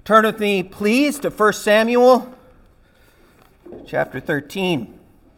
Turn with me, please, to 1 Samuel chapter 13.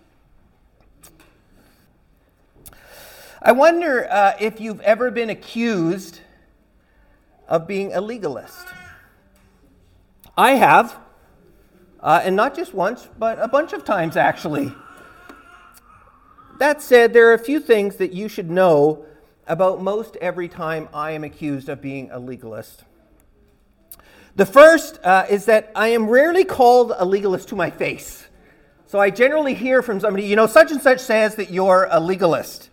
I wonder if you've ever been accused of being a legalist. I have, and not just once, but a bunch of times, actually. That said, there are a few things that you should know about most every time I am accused of being a legalist. The first is that I am rarely called a legalist to my face. So I generally hear from somebody, such and such says that you're a legalist.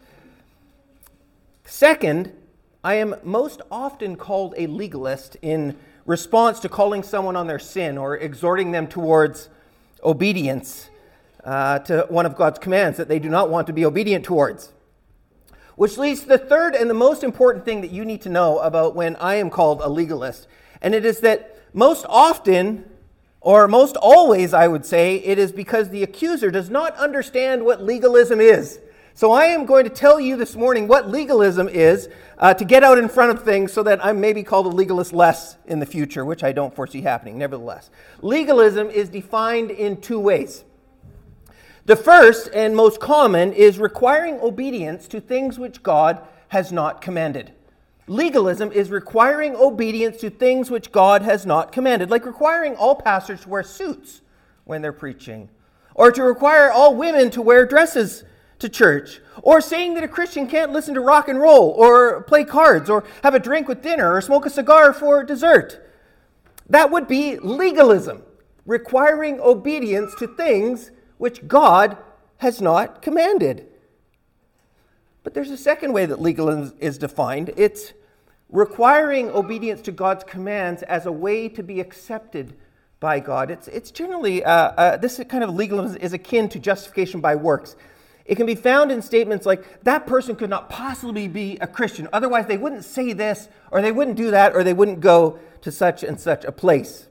Second, I am most often called a legalist in response to calling someone on their sin or exhorting them towards obedience to one of God's commands that they do not want to be obedient towards. Which leads to the third and the most important thing that you need to know about when I am called a legalist. And it is that most often, or most always, I would say, it is because the accuser does not understand what legalism is. So I am going to tell you this morning what legalism is to get out in front of things so that I'm maybe called a legalist less in the future, which I don't foresee happening, nevertheless. Legalism is defined in two ways. The first and most common is requiring obedience to things which God has not commanded. Legalism is requiring obedience to things which God has not commanded, like requiring all pastors to wear suits when they're preaching, or to require all women to wear dresses to church, or saying that a Christian can't listen to rock and roll, or play cards, or have a drink with dinner, or smoke a cigar for dessert. That would be legalism, requiring obedience to things which God has not commanded. But there's a second way that legalism is defined. It's requiring obedience to God's commands as a way to be accepted by God. It's generally, this kind of legalism is akin to justification by works. It can be found in statements like, that person could not possibly be a Christian. Otherwise, they wouldn't say this, or they wouldn't do that, or they wouldn't go to such and such a place.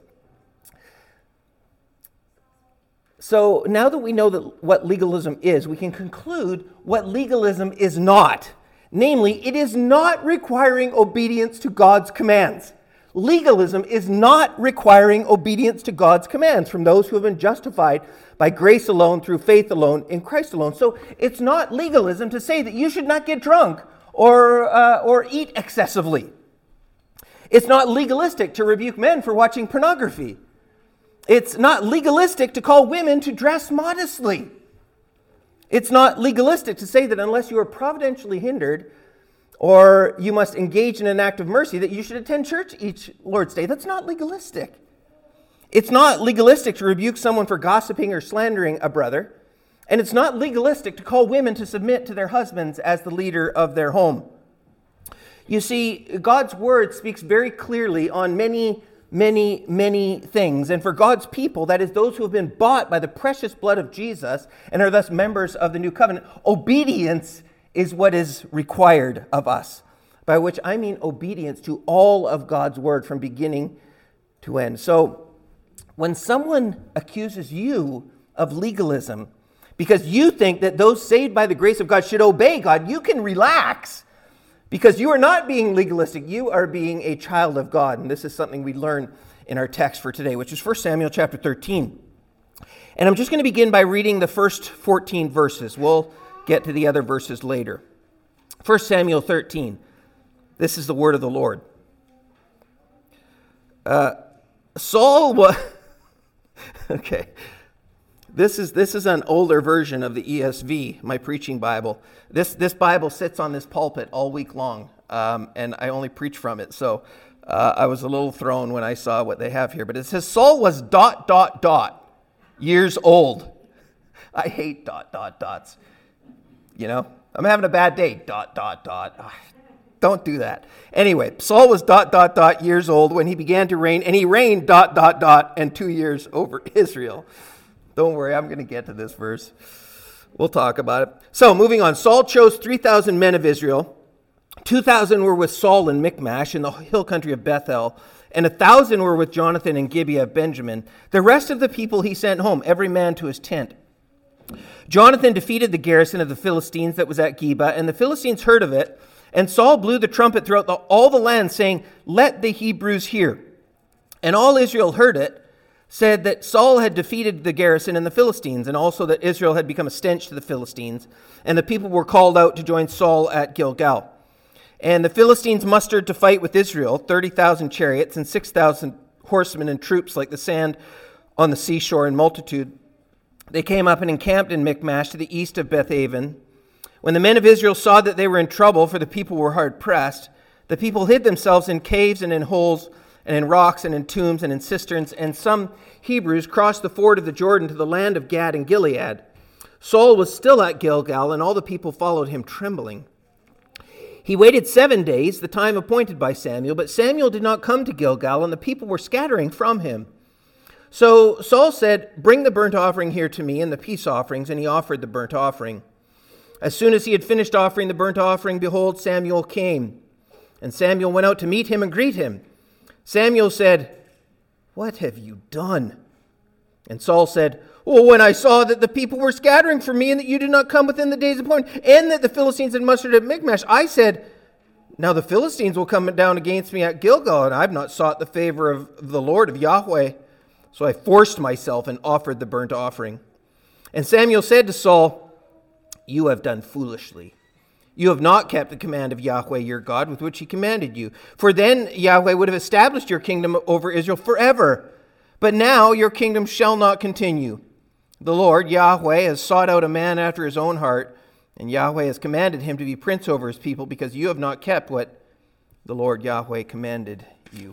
So now that we know what legalism is, we can conclude what legalism is not. Namely, it is not requiring obedience to God's commands. Legalism is not requiring obedience to God's commands from those who have been justified by grace alone, through faith alone, in Christ alone. So it's not legalism to say that you should not get drunk or eat excessively. It's not legalistic to rebuke men for watching pornography. It's not legalistic to call women to dress modestly. It's not legalistic to say that unless you are providentially hindered or you must engage in an act of mercy that you should attend church each Lord's Day. That's not legalistic. It's not legalistic to rebuke someone for gossiping or slandering a brother. And it's not legalistic to call women to submit to their husbands as the leader of their home. You see, God's word speaks very clearly on many things. And for God's people, that is those who have been bought by the precious blood of Jesus and are thus members of the new covenant, obedience is what is required of us. By which I mean obedience to all of God's word from beginning to end. So when someone accuses you of legalism because you think that those saved by the grace of God should obey God, you can relax. Because you are not being legalistic, you are being a child of God. And this is something we learn in our text for today, which is 1 Samuel chapter 13. And I'm just going to begin by reading the first 14 verses. We'll get to the other verses later. 1 Samuel 13. This is the word of the Lord. Saul was... Okay. This is an older version of the ESV, my preaching Bible. This Bible sits on this pulpit all week long, and I only preach from it. So I was a little thrown when I saw what they have here. But it says, Saul was ... years old. I hate ... I'm having a bad day, ... Don't do that. Anyway, Saul was ... years old when he began to reign, and he reigned ... and 2 years over Israel. Don't worry, I'm going to get to this verse. We'll talk about it. So, moving on. Saul chose 3,000 men of Israel. 2,000 were with Saul in Michmash in the hill country of Bethel, and 1,000 were with Jonathan in Gibeah of Benjamin. The rest of the people he sent home, every man to his tent. Jonathan defeated the garrison of the Philistines that was at Geba, and the Philistines heard of it, and Saul blew the trumpet throughout all the land, saying, "Let the Hebrews hear." And all Israel heard it, said that Saul had defeated the garrison and the Philistines, and also that Israel had become a stench to the Philistines. And the people were called out to join Saul at Gilgal. And the Philistines mustered to fight with Israel, 30,000 chariots and 6,000 horsemen and troops like the sand on the seashore in multitude. They came up and encamped in Michmash to the east of Bethaven. When the men of Israel saw that they were in trouble, for the people were hard pressed, the people hid themselves in caves and in holes and in rocks and in tombs and in cisterns, and some Hebrews crossed the ford of the Jordan to the land of Gad and Gilead. Saul was still at Gilgal, and all the people followed him trembling. He waited 7 days, the time appointed by Samuel, but Samuel did not come to Gilgal, and the people were scattering from him. So Saul said, "Bring the burnt offering here to me and the peace offerings," and he offered the burnt offering. As soon as he had finished offering the burnt offering, behold, Samuel came. And Samuel went out to meet him and greet him. Samuel said, "What have you done?" And Saul said, "Well, when I saw that the people were scattering from me and that you did not come within the days appointed, and that the Philistines had mustered at Michmash, I said, now the Philistines will come down against me at Gilgal, and I have not sought the favor of the Lord of Yahweh. So I forced myself and offered the burnt offering." And Samuel said to Saul, "You have done foolishly. You have not kept the command of Yahweh your God with which he commanded you. For then Yahweh would have established your kingdom over Israel forever. But now your kingdom shall not continue. The Lord, Yahweh, has sought out a man after his own heart, and Yahweh has commanded him to be prince over his people, because you have not kept what the Lord Yahweh commanded you."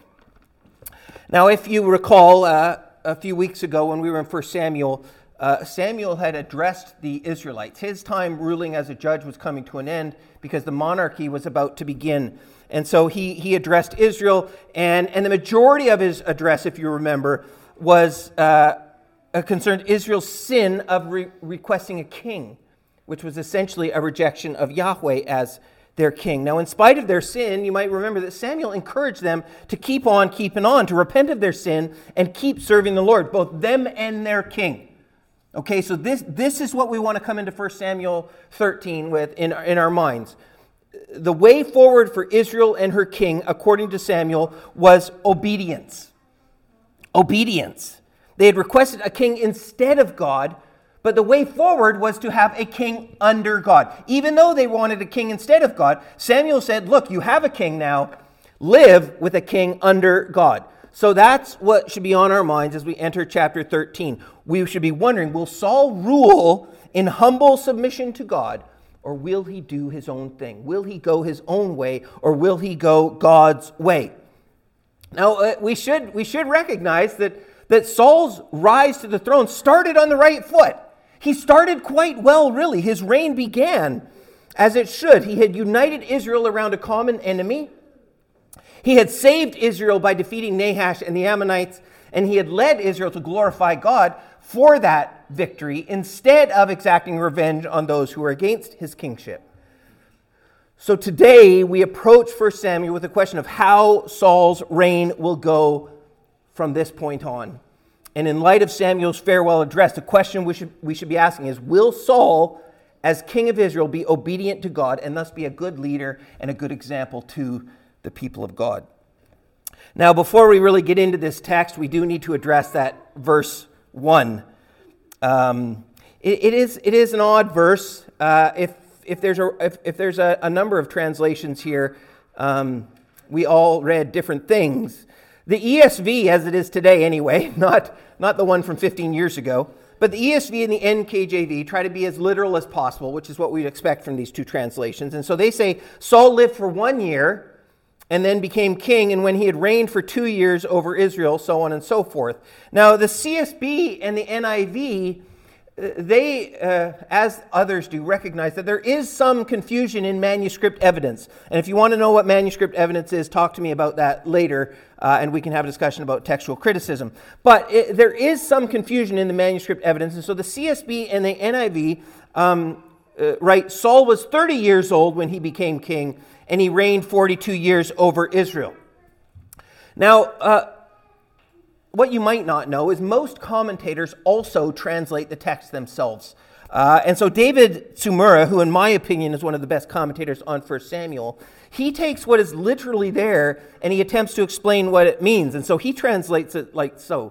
Now, if you recall, a few weeks ago when we were in 1 Samuel, Samuel had addressed the Israelites. His time ruling as a judge was coming to an end because the monarchy was about to begin. And so he addressed Israel, and the majority of his address, if you remember, was concerned Israel's sin of requesting a king, which was essentially a rejection of Yahweh as their king. Now, in spite of their sin, you might remember that Samuel encouraged them to keep on keeping on, to repent of their sin and keep serving the Lord, both them and their king. Okay, so this is what we want to come into 1 Samuel 13 with in our minds. The way forward for Israel and her king, according to Samuel, was obedience. Obedience. They had requested a king instead of God, but the way forward was to have a king under God. Even though they wanted a king instead of God, Samuel said, look, you have a king now. Live with a king under God. So that's what should be on our minds as we enter chapter 13. We should be wondering, will Saul rule in humble submission to God, or will he do his own thing? Will he go his own way, or will he go God's way? Now, we should recognize that Saul's rise to the throne started on the right foot. He started quite well, really. His reign began as it should. He had united Israel around a common enemy. He had saved Israel by defeating Nahash and the Ammonites, and he had led Israel to glorify God for that victory instead of exacting revenge on those who were against his kingship. So today we approach 1 Samuel with the question of how Saul's reign will go from this point on. And in light of Samuel's farewell address, the question we should be asking is, will Saul, as king of Israel, be obedient to God and thus be a good leader and a good example to the people of God? Now, before we really get into this text, we do need to address that verse 1. It is an odd verse. If there's a number of translations here, we all read different things. The ESV, as it is today anyway, not the one from 15 years ago, but the ESV and the NKJV try to be as literal as possible, which is what we'd expect from these two translations. And so they say, Saul lived for 1 year and then became king, and when he had reigned for 2 years over Israel, so on and so forth. Now, the CSB and the NIV, they, as others do, recognize that there is some confusion in manuscript evidence. And if you want to know what manuscript evidence is, talk to me about that later, and we can have a discussion about textual criticism. But there is some confusion in the manuscript evidence, and so the CSB and the NIV write, Saul was 30 years old when he became king, and he reigned 42 years over Israel. Now, what you might not know is most commentators also translate the text themselves. And so David Tsumura, who in my opinion is one of the best commentators on 1 Samuel, he takes what is literally there and he attempts to explain what it means. And so he translates it like so.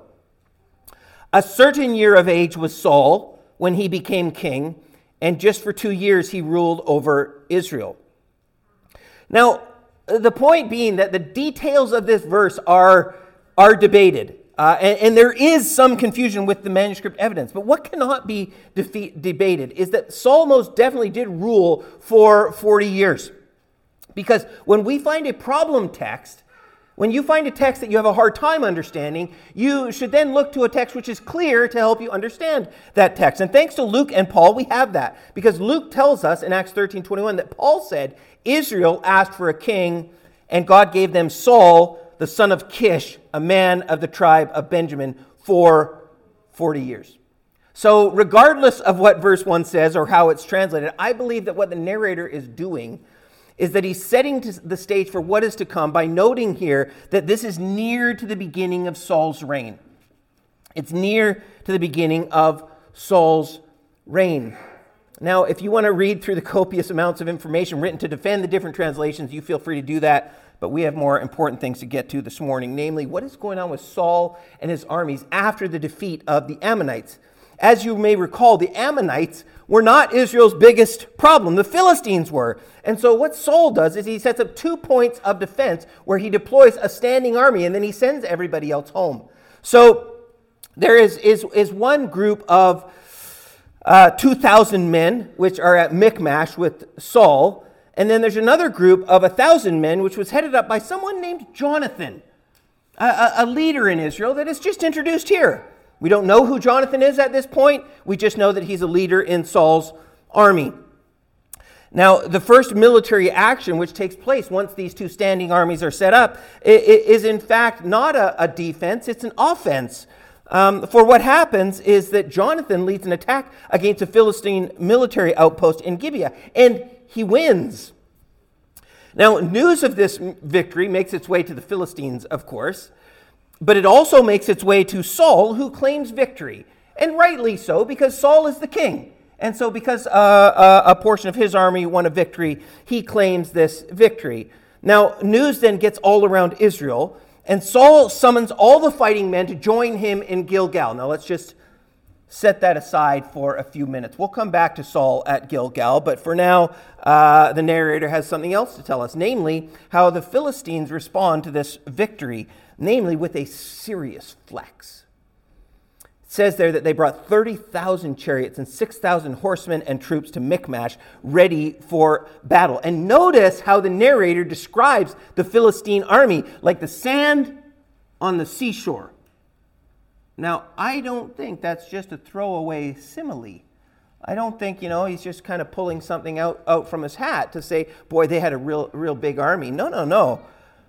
A certain year of age was Saul when he became king, and just for 2 years he ruled over Israel. Now, the point being that the details of this verse are debated. And there is some confusion with the manuscript evidence. But what cannot be debated is that Saul most definitely did rule for 40 years. Because when we find a problem text, when you find a text that you have a hard time understanding, you should then look to a text which is clear to help you understand that text. And thanks to Luke and Paul, we have that. Because Luke tells us in Acts 13:21 that Paul said, Israel asked for a king, and God gave them Saul, the son of Kish, a man of the tribe of Benjamin, for 40 years. So regardless of what verse 1 says or how it's translated, I believe that what the narrator is doing is that he's setting the stage for what is to come by noting here that this is near to the beginning of Saul's reign. It's near to the beginning of Saul's reign. Now, if you want to read through the copious amounts of information written to defend the different translations, you feel free to do that. But we have more important things to get to this morning, namely what is going on with Saul and his armies after the defeat of the Ammonites. As you may recall, the Ammonites were not Israel's biggest problem. The Philistines were. And so what Saul does is he sets up 2 points of defense where he deploys a standing army and then he sends everybody else home. So there is one group of 2,000 men, which are at Michmash with Saul. And then there's another group of 1,000 men, which was headed up by someone named Jonathan, a leader in Israel that is just introduced here. We don't know who Jonathan is at this point. We just know that he's a leader in Saul's army. Now, the first military action which takes place once these 2 standing armies are set up is in fact not a defense, it's an offense. For what happens is that Jonathan leads an attack against a Philistine military outpost in Gibeah, and he wins. Now, news of this victory makes its way to the Philistines, of course, but it also makes its way to Saul, who claims victory. And rightly so, because Saul is the king. And so because a portion of his army won a victory, he claims this victory. Now, news then gets all around Israel, and Saul summons all the fighting men to join him in Gilgal. Now, let's just set that aside for a few minutes. We'll come back to Saul at Gilgal, but for now, the narrator has something else to tell us, namely how the Philistines respond to this victory, namely with a serious flex. It says there that they brought 30,000 chariots and 6,000 horsemen and troops to Michmash, ready for battle. And notice how the narrator describes the Philistine army like the sand on the seashore. Now, I don't think that's just a throwaway simile. I don't think, he's just kind of pulling something out from his hat to say, boy, they had a real big army. No.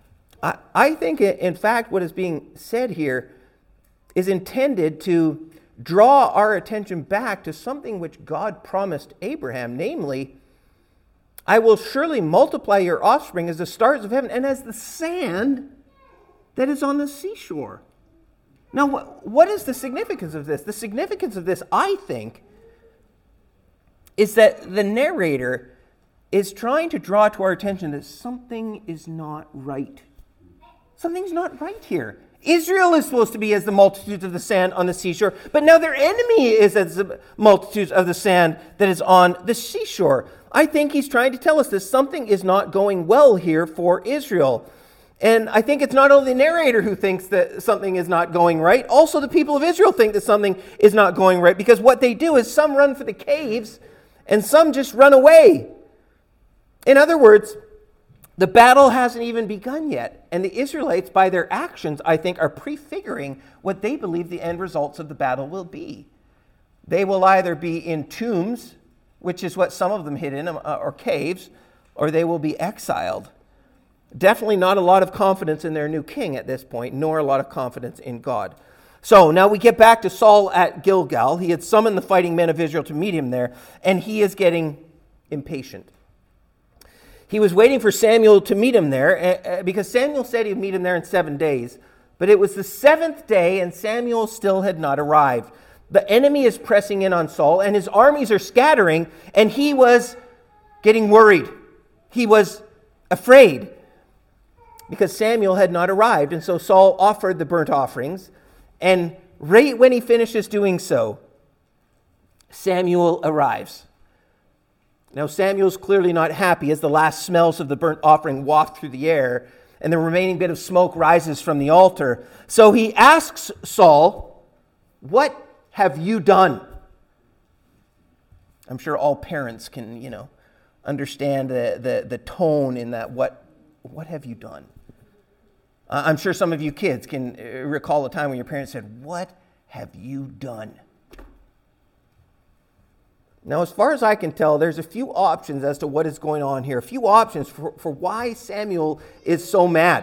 I think, in fact, what is being said here is intended to draw our attention back to something which God promised Abraham, namely, I will surely multiply your offspring as the stars of heaven and as the sand that is on the seashore. Now, what is the significance of this? The significance of this, I think, is that the narrator is trying to draw to our attention that something is not right. Something's not right here. Israel is supposed to be as the multitudes of the sand on the seashore, but now their enemy is as the multitudes of the sand that is on the seashore. I think he's trying to tell us that something is not going well here for Israel. And I think it's not only the narrator who thinks that something is not going right, also the people of Israel think that something is not going right, because what they do is some run for the caves and some just run away. In other words, the battle hasn't even begun yet, and the Israelites, by their actions, I think, are prefiguring what they believe the end results of the battle will be. They will either be in tombs, which is what some of them hid in, or caves, or they will be exiled. Definitely not a lot of confidence in their new king at this point, nor a lot of confidence in God. So now we get back to Saul at Gilgal. He had summoned the fighting men of Israel to meet him there, and he is getting impatient. He was waiting for Samuel to meet him there because Samuel said he'd meet him there in 7 days. But it was the 7th day and Samuel still had not arrived. The enemy is pressing in on Saul, and his armies are scattering, and he was getting worried. He was afraid because Samuel had not arrived, and so Saul offered the burnt offerings, and right when he finishes doing so, Samuel arrives. Now, Samuel's clearly not happy as the last smells of the burnt offering waft through the air, and the remaining bit of smoke rises from the altar. So he asks Saul, "What have you done?" I'm sure all parents can, understand the tone in that, what have you done? I'm sure some of you kids can recall a time when your parents said, "What have you done?" Now, as far as I can tell, there's a few options as to what is going on here, a few options for why Samuel is so mad.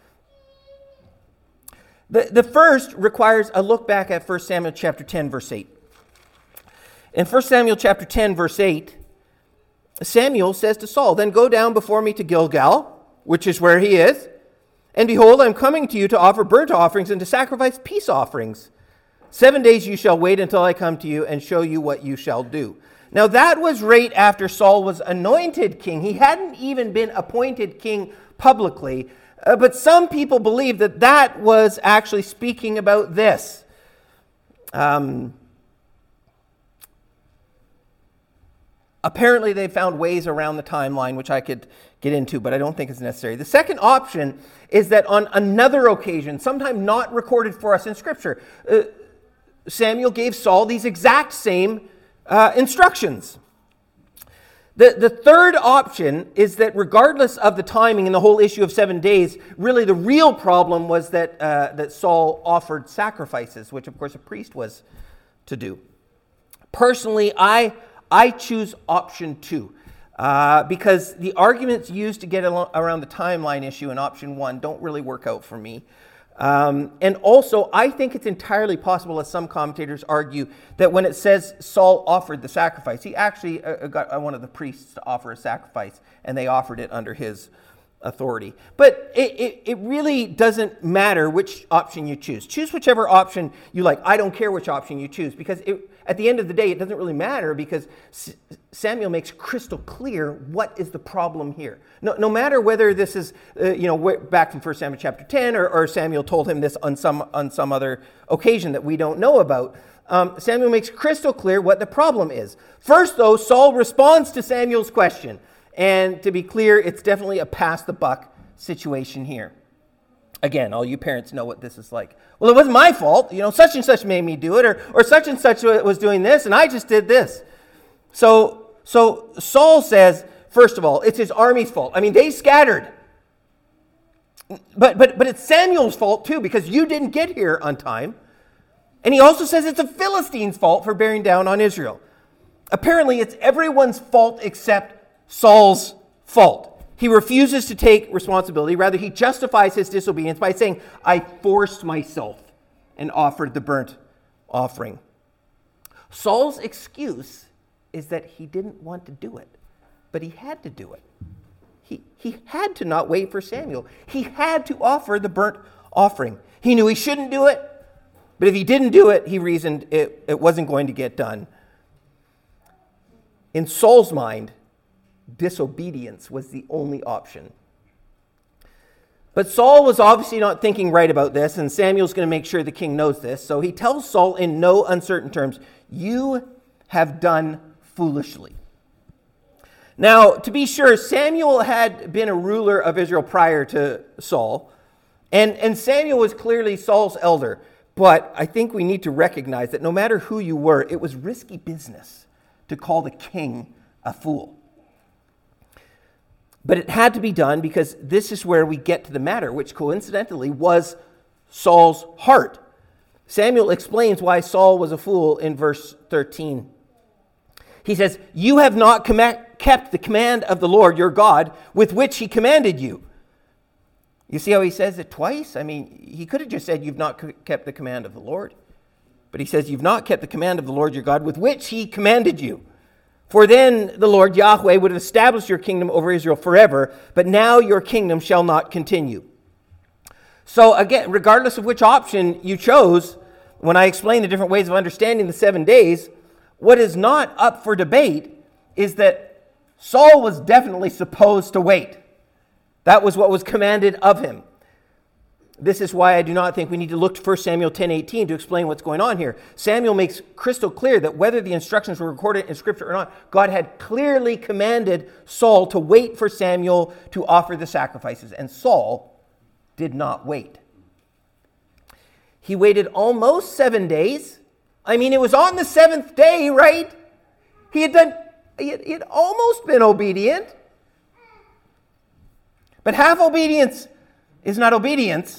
The first requires a look back at 1 Samuel chapter 10, verse 8. In 1 Samuel chapter 10, verse 8, Samuel says to Saul, "Then go down before me to Gilgal," which is where he is, "and behold, I'm coming to you to offer burnt offerings and to sacrifice peace offerings. 7 days you shall wait until I come to you and show you what you shall do." Now that was right after Saul was anointed king. He hadn't even been appointed king publicly, but some people believe that that was actually speaking about this. Apparently they found ways around the timeline, which I could get into, but I don't think it's necessary. The second option is that on another occasion, sometime not recorded for us in Scripture, Samuel gave Saul these exact same instructions. The third option is that regardless of the timing and the whole issue of 7 days, really the real problem was that Saul offered sacrifices, which of course a priest was to do. Personally, I choose option 2 because the arguments used to get around the timeline issue in option 1 don't really work out for me. And also, I think it's entirely possible, as some commentators argue, that when it says Saul offered the sacrifice, he actually got one of the priests to offer a sacrifice, and they offered it under his authority. But it really doesn't matter which option you choose. Choose whichever option you like. I don't care which option you choose, because at the end of the day, it doesn't really matter, because Samuel makes crystal clear what is the problem here. No matter whether this is, back from 1 Samuel chapter 10, or Samuel told him this on some other occasion that we don't know about, Samuel makes crystal clear what the problem is. First, though, Saul responds to Samuel's question. And to be clear, it's definitely a pass the buck situation here. Again, all you parents know what this is like. Well, it wasn't my fault. Such and such made me do it, or such and such was doing this, and I just did this. So Saul says, first of all, it's his army's fault. I mean, they scattered. But it's Samuel's fault too, because you didn't get here on time. And he also says it's the Philistines' fault for bearing down on Israel. Apparently, it's everyone's fault except Saul's fault. He refuses to take responsibility. Rather, he justifies his disobedience by saying, "I forced myself and offered the burnt offering." Saul's excuse is that he didn't want to do it, but he had to do it. He had to not wait for Samuel. He had to offer the burnt offering. He knew he shouldn't do it, but if he didn't do it, he reasoned it wasn't going to get done. In Saul's mind, disobedience was the only option. But Saul was obviously not thinking right about this, and Samuel's going to make sure the king knows this. So he tells Saul in no uncertain terms, "You have done foolishly." Now, to be sure, Samuel had been a ruler of Israel prior to Saul, and Samuel was clearly Saul's elder. But I think we need to recognize that no matter who you were, it was risky business to call the king a fool. But it had to be done because this is where we get to the matter, which coincidentally was Saul's heart. Samuel explains why Saul was a fool in verse 13. He says, "You have not kept the command of the Lord your God with which he commanded you." You see how he says it twice? I mean, he could have just said, "You've not kept the command of the Lord." But he says, "You've not kept the command of the Lord your God with which he commanded you. For then the Lord Yahweh would have established your kingdom over Israel forever, but now your kingdom shall not continue." So again, regardless of which option you chose, when I explain the different ways of understanding the 7 days, what is not up for debate is that Saul was definitely supposed to wait. That was what was commanded of him. This is why I do not think we need to look to 1 Samuel 10:18 to explain what's going on here. Samuel makes crystal clear that whether the instructions were recorded in Scripture or not, God had clearly commanded Saul to wait for Samuel to offer the sacrifices, and Saul did not wait. He waited almost 7 days. I mean, it was on the 7th day, right? He had almost been obedient. But half obedience is not obedience.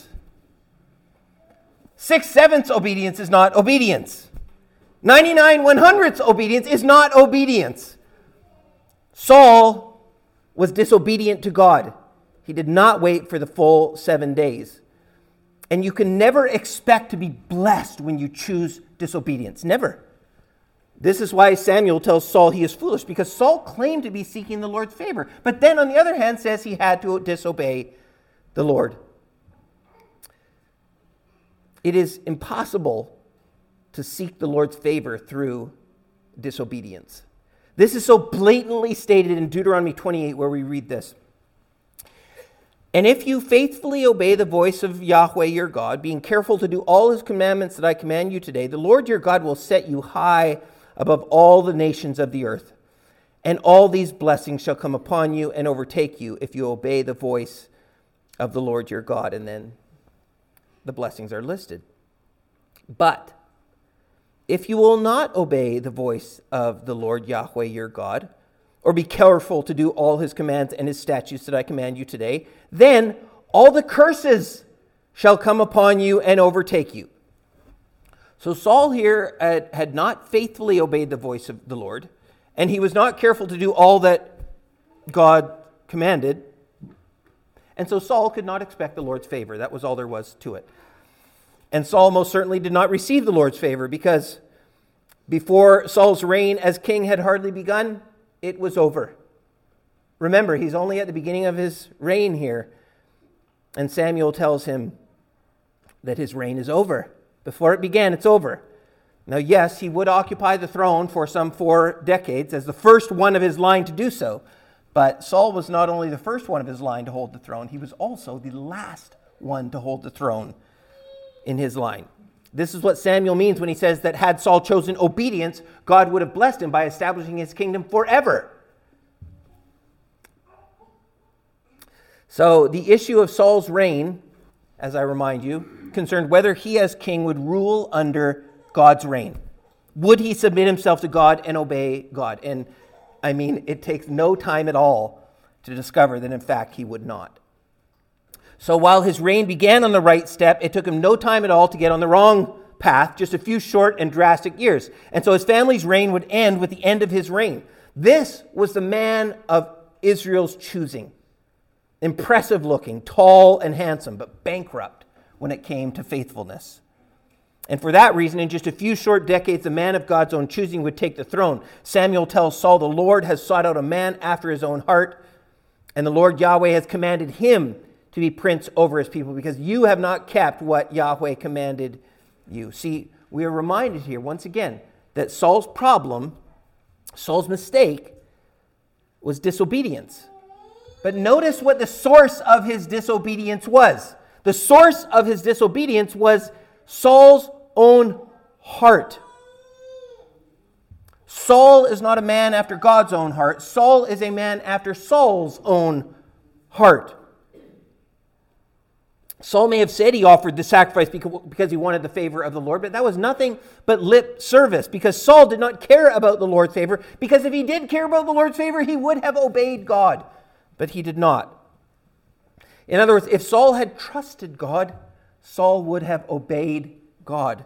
6/7 obedience is not obedience. 99/100 obedience is not obedience. Saul was disobedient to God. He did not wait for the full 7 days. And you can never expect to be blessed when you choose disobedience. Never. This is why Samuel tells Saul he is foolish, because Saul claimed to be seeking the Lord's favor, but then on the other hand says he had to disobey the Lord. It is impossible to seek the Lord's favor through disobedience. This is so blatantly stated in Deuteronomy 28, where we read this. And if you faithfully obey the voice of Yahweh your God, being careful to do all his commandments that I command you today, the Lord your God will set you high above all the nations of the earth. And all these blessings shall come upon you and overtake you if you obey the voice of the Lord your God. And then the blessings are listed. But if you will not obey the voice of the Lord Yahweh your God, or be careful to do all his commands and his statutes that I command you today, then all the curses shall come upon you and overtake you. So Saul here had not faithfully obeyed the voice of the Lord, and he was not careful to do all that God commanded. And so Saul could not expect the Lord's favor. That was all there was to it. And Saul most certainly did not receive the Lord's favor, because before Saul's reign as king had hardly begun, it was over. Remember, he's only at the beginning of his reign here. And Samuel tells him that his reign is over. Before it began, it's over. Now, yes, he would occupy the throne for some 4 decades as the first one of his line to do so. But Saul was not only the first one of his line to hold the throne, he was also the last one to hold the throne in his line. This is what Samuel means when he says that had Saul chosen obedience, God would have blessed him by establishing his kingdom forever. So the issue of Saul's reign, as I remind you, concerned whether he as king would rule under God's reign. Would he submit himself to God and obey God? And I mean, it takes no time at all to discover that in fact he would not. So while his reign began on the right step, it took him no time at all to get on the wrong path, just a few short and drastic years. And so his family's reign would end with the end of his reign. This was the man of Israel's choosing. Impressive looking, tall and handsome, but bankrupt when it came to faithfulness. And for that reason, in just a few short decades, the man of God's own choosing would take the throne. Samuel tells Saul, the Lord has sought out a man after his own heart, and the Lord Yahweh has commanded him to be prince over his people, because you have not kept what Yahweh commanded you. See, we are reminded here once again that Saul's problem, Saul's mistake, was disobedience. But notice what the source of his disobedience was. The source of his disobedience was Saul's own heart. Saul is not a man after God's own heart. Saul is a man after Saul's own heart. Saul may have said he offered the sacrifice because he wanted the favor of the Lord, but that was nothing but lip service, because Saul did not care about the Lord's favor, because if he did care about the Lord's favor, he would have obeyed God, but he did not. In other words, if Saul had trusted God, Saul would have obeyed God.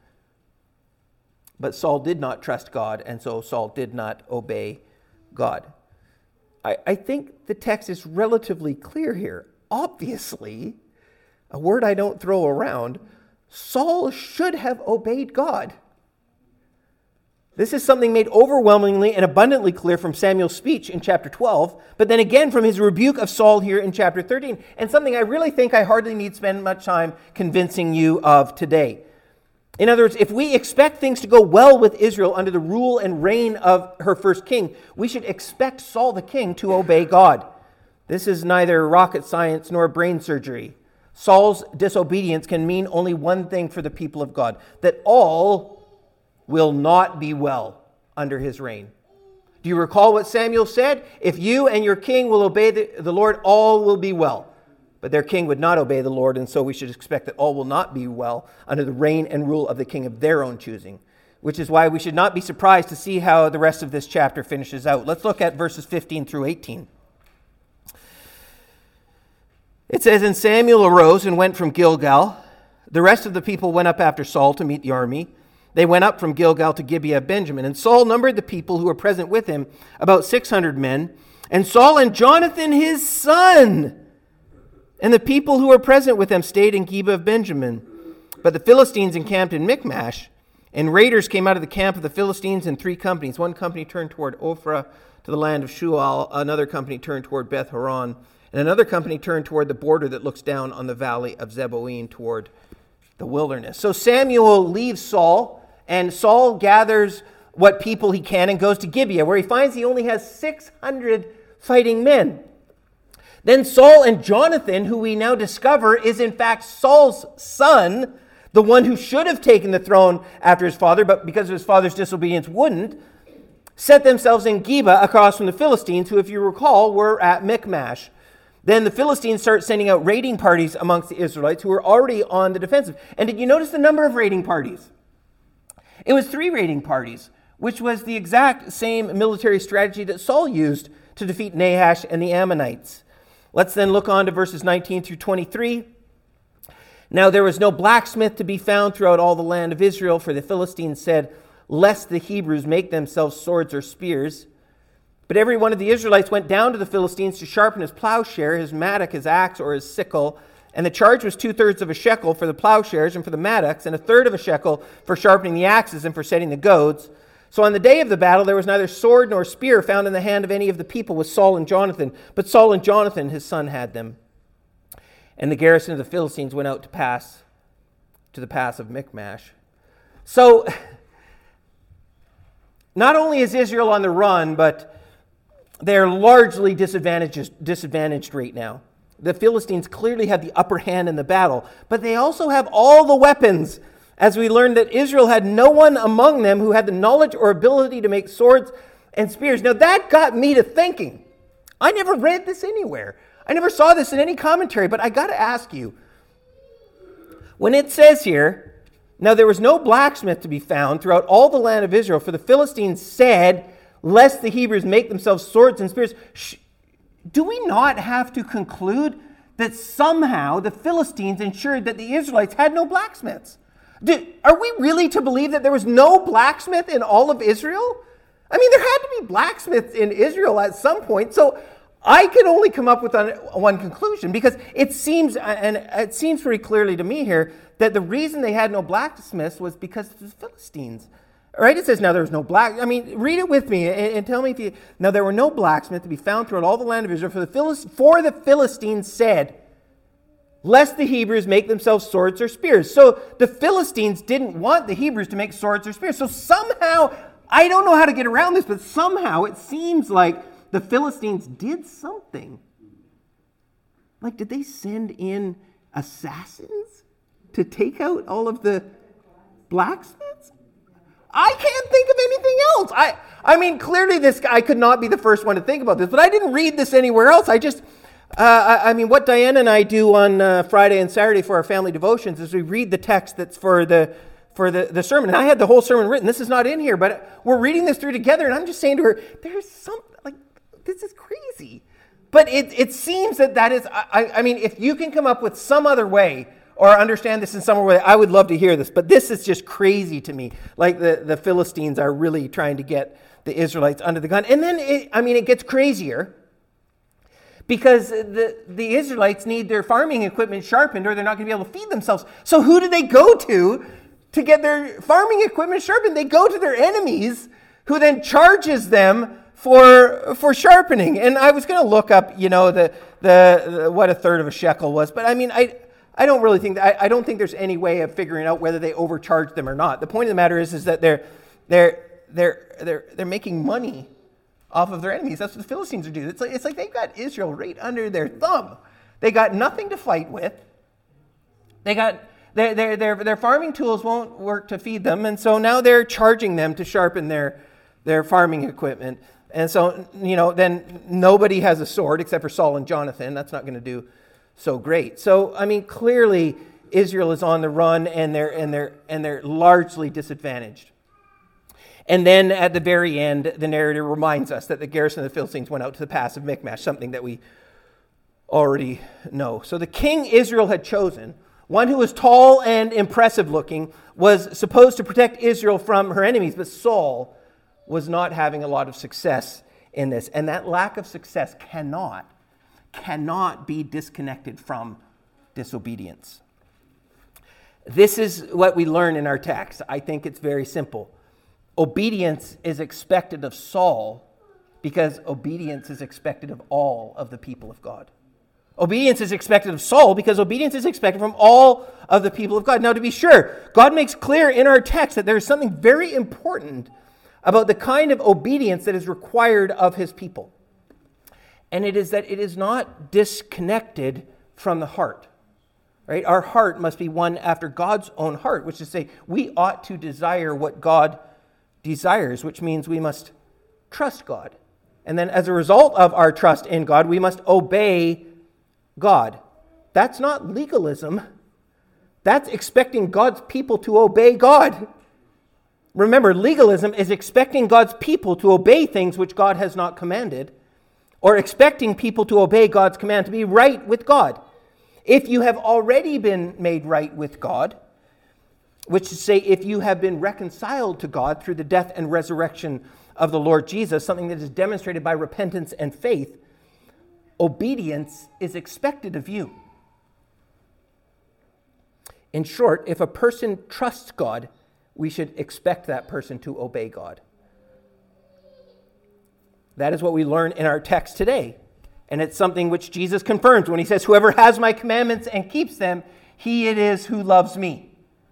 But Saul did not trust God, and so Saul did not obey God. I think the text is relatively clear here. Obviously, a word I don't throw around, Saul should have obeyed God. This is something made overwhelmingly and abundantly clear from Samuel's speech in chapter 12, but then again from his rebuke of Saul here in chapter 13, and something I really think I hardly need spend much time convincing you of today. In other words, if we expect things to go well with Israel under the rule and reign of her first king, we should expect Saul the king to obey God. This is neither rocket science nor brain surgery. Saul's disobedience can mean only one thing for the people of God, that all will not be well under his reign. Do you recall what Samuel said? If you and your king will obey the Lord, all will be well. But their king would not obey the Lord, and so we should expect that all will not be well under the reign and rule of the king of their own choosing, which is why we should not be surprised to see how the rest of this chapter finishes out. Let's look at verses 15 through 18. It says, "And Samuel arose and went from Gilgal. The rest of the people went up after Saul to meet the army. They went up from Gilgal to Gibeah of Benjamin. And Saul numbered the people who were present with him, about 600 men. And Saul and Jonathan his son and the people who were present with them stayed in Gibeah of Benjamin. But the Philistines encamped in Michmash, and raiders came out of the camp of the Philistines in 3 companies. One company turned toward Ophrah to the land of Shual, another company turned toward Beth Horon, and another company turned toward the border that looks down on the valley of Zeboim toward the wilderness." So Samuel leaves Saul, and Saul gathers what people he can and goes to Gibeah, where he finds he only has 600 fighting men. Then Saul and Jonathan, who we now discover is in fact Saul's son, the one who should have taken the throne after his father, but because of his father's disobedience wouldn't, set themselves in Gibeah across from the Philistines, who, if you recall, were at Michmash. Then the Philistines start sending out raiding parties amongst the Israelites who were already on the defensive. And did you notice the number of raiding parties? It was 3 raiding parties, which was the exact same military strategy that Saul used to defeat Nahash and the Ammonites. Let's then look on to verses 19 through 23. "Now there was no blacksmith to be found throughout all the land of Israel, for the Philistines said, 'Lest the Hebrews make themselves swords or spears.' But every one of the Israelites went down to the Philistines to sharpen his plowshare, his mattock, his axe, or his sickle. And the charge was 2/3 of a shekel for the plowshares and for the mattocks, and 1/3 of a shekel for sharpening the axes and for setting the goads. So on the day of the battle, there was neither sword nor spear found in the hand of any of the people with Saul and Jonathan, but Saul and Jonathan, his son, had them. And the garrison of the Philistines went out to the pass of Michmash." So, not only is Israel on the run, but they're largely disadvantaged right now. The Philistines clearly have the upper hand in the battle, but they also have all the weapons, as we learned that Israel had no one among them who had the knowledge or ability to make swords and spears. Now that got me to thinking. I never read this anywhere. I never saw this in any commentary, but I got to ask you, when it says here, "Now there was no blacksmith to be found throughout all the land of Israel, for the Philistines said, 'Lest the Hebrews make themselves swords and spears,' do we not have to conclude that somehow the Philistines ensured that the Israelites had no blacksmiths? Are we really to believe that there was no blacksmith in all of Israel? I mean, there had to be blacksmiths in Israel at some point, so I can only come up with one conclusion, because it seems pretty clearly to me here that the reason they had no blacksmiths was because of the Philistines. Right? It says, "Now there was no read it with me and tell me if you... Now there were no blacksmiths to be found throughout all the land of Israel, for the Philistines said, 'Lest the Hebrews make themselves swords or spears.'" So the Philistines didn't want the Hebrews to make swords or spears. So somehow, I don't know how to get around this, but somehow it seems like the Philistines did something. Like, did they send in assassins to take out all of the blacksmiths? I can't think of anything else. I mean, clearly I could not be the first one to think about this, but I didn't read this anywhere else. What Diana and I do on Friday and Saturday for our family devotions is we read the text that's for the sermon. And I had the whole sermon written. This is not in here, but we're reading this through together, and I'm just saying to her, there's something, like, this is crazy. But it seems that is, I mean, if you can come up with some other way or understand this in some way, I would love to hear this. But this is just crazy to me. Like the Philistines are really trying to get the Israelites under the gun. And then, it gets crazier, because the Israelites need their farming equipment sharpened, or they're not going to be able to feed themselves. So who do they go to get their farming equipment sharpened? They go to their enemies, who then charges them for sharpening. And I was going to look up, the what 1/3 of a shekel was, but I don't really think that, I don't think there's any way of figuring out whether they overcharged them or not. The point of the matter is that they're making money off of their enemies. That's what the Philistines are doing. It's like they've got Israel right under their thumb. They got nothing to fight with. They got their farming tools won't work to feed them, and so now they're charging them to sharpen their farming equipment. And so, then nobody has a sword except for Saul and Jonathan. That's not going to do so great. So, clearly Israel is on the run, and they're largely disadvantaged. And then at the very end, the narrator reminds us that the garrison of the Philistines went out to the pass of Michmash, something that we already know. So the king Israel had chosen, one who was tall and impressive looking, was supposed to protect Israel from her enemies, but Saul was not having a lot of success in this. And that lack of success cannot be disconnected from disobedience. This is what we learn in our text. I think it's very simple. Obedience is expected of Saul because obedience is expected of all of the people of God. Obedience is expected of Saul because obedience is expected from all of the people of God. Now, to be sure, God makes clear in our text that there is something very important about the kind of obedience that is required of his people. And it is that it is not disconnected from the heart. Right? Our heart must be one after God's own heart, which is to say we ought to desire what God desires, which means we must trust God. And then as a result of our trust in God, we must obey God. That's not legalism. That's expecting God's people to obey God. Remember, legalism is expecting God's people to obey things which God has not commanded, or expecting people to obey God's command to be right with God. If you have already been made right with God, which is to say, if you have been reconciled to God through the death and resurrection of the Lord Jesus, something that is demonstrated by repentance and faith, obedience is expected of you. In short, if a person trusts God, we should expect that person to obey God. That is what we learn in our text today. And it's something which Jesus confirms when he says, "Whoever has my commandments and keeps them, he it is who loves me."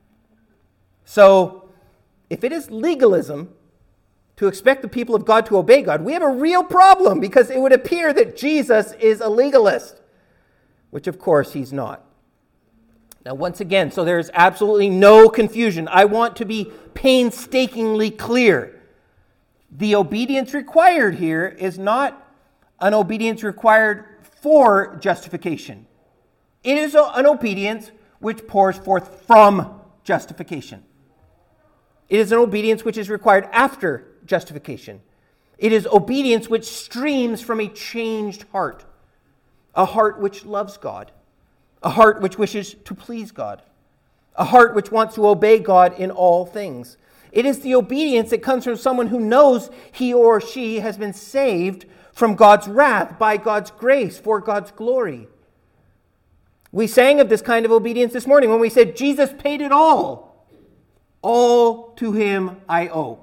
So, if it is legalism to expect the people of God to obey God, we have a real problem, because it would appear that Jesus is a legalist, which of course he's not. Now, once again, so there is absolutely no confusion. I want to be painstakingly clear. The obedience required here is not an obedience required for justification. It is an obedience which pours forth from justification. It is an obedience which is required after justification. It is obedience which streams from a changed heart, a heart which loves God, a heart which wishes to please God, a heart which wants to obey God in all things. It is the obedience that comes from someone who knows he or she has been saved from God's wrath by God's grace for God's glory. We sang of this kind of obedience this morning when we said, Jesus paid it all. All to him I owe.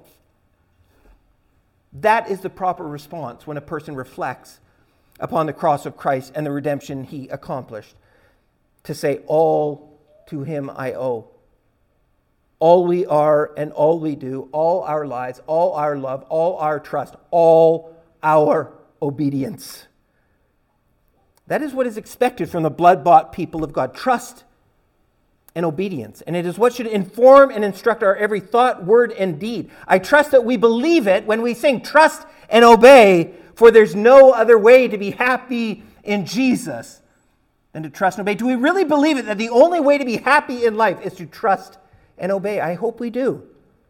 That is the proper response when a person reflects upon the cross of Christ and the redemption he accomplished. To say, all to him I owe. All we are and all we do, all our lives, all our love, all our trust, all our obedience. That is what is expected from the blood-bought people of God. Trust and obedience. And it is what should inform and instruct our every thought, word, and deed. I trust that we believe it when we sing, trust and obey, for there's no other way to be happy in Jesus than to trust and obey. Do we really believe it, that the only way to be happy in life is to trust and obey? I hope we do.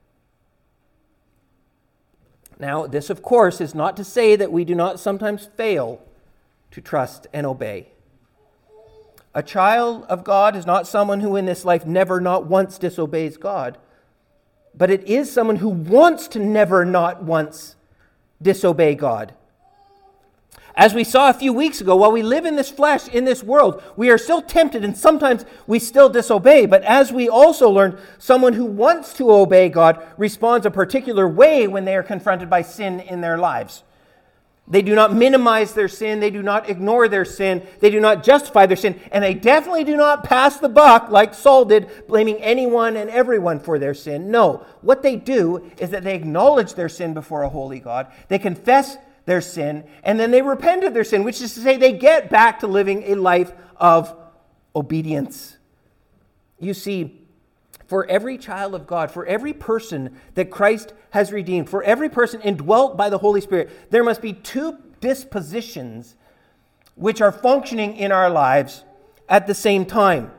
Now, this, of course, is not to say that we do not sometimes fail to trust and obey. A child of God is not someone who in this life never, not once disobeys God, but it is someone who wants to never, not once disobey God. As we saw a few weeks ago, while we live in this flesh, in this world, we are still tempted and sometimes we still disobey. But as we also learned, someone who wants to obey God responds a particular way when they are confronted by sin in their lives. They do not minimize their sin. They do not ignore their sin. They do not justify their sin. And they definitely do not pass the buck like Saul did, blaming anyone and everyone for their sin. No. What they do is that they acknowledge their sin before a holy God. They confess their sin, and then they repent of their sin, which is to say they get back to living a life of obedience. You see, for every child of God, for every person that Christ has redeemed, for every person indwelt by the Holy Spirit, there must be two dispositions which are functioning in our lives at the same time.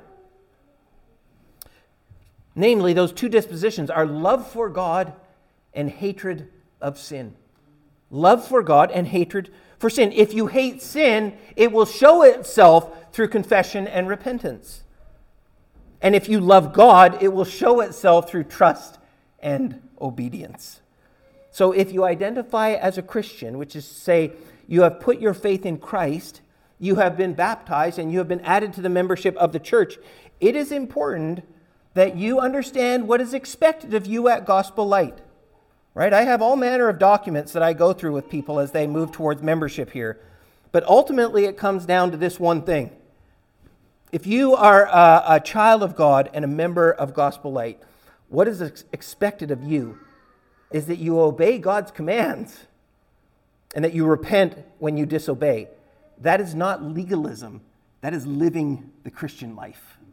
Namely, those two dispositions are love for God and hatred of sin. Love for God and hatred for sin. If you hate sin, it will show itself through confession and repentance. And if you love God, it will show itself through trust and obedience. So if you identify as a Christian, which is to say you have put your faith in Christ, you have been baptized, and you have been added to the membership of the church, it is important that you understand what is expected of you at Gospel Light. Right? I have all manner of documents that I go through with people as they move towards membership here. But ultimately it comes down to this one thing. If you are a child of God and a member of Gospel Light, what is expected of you is that you obey God's commands and that you repent when you disobey. That is not legalism. That is living the Christian life.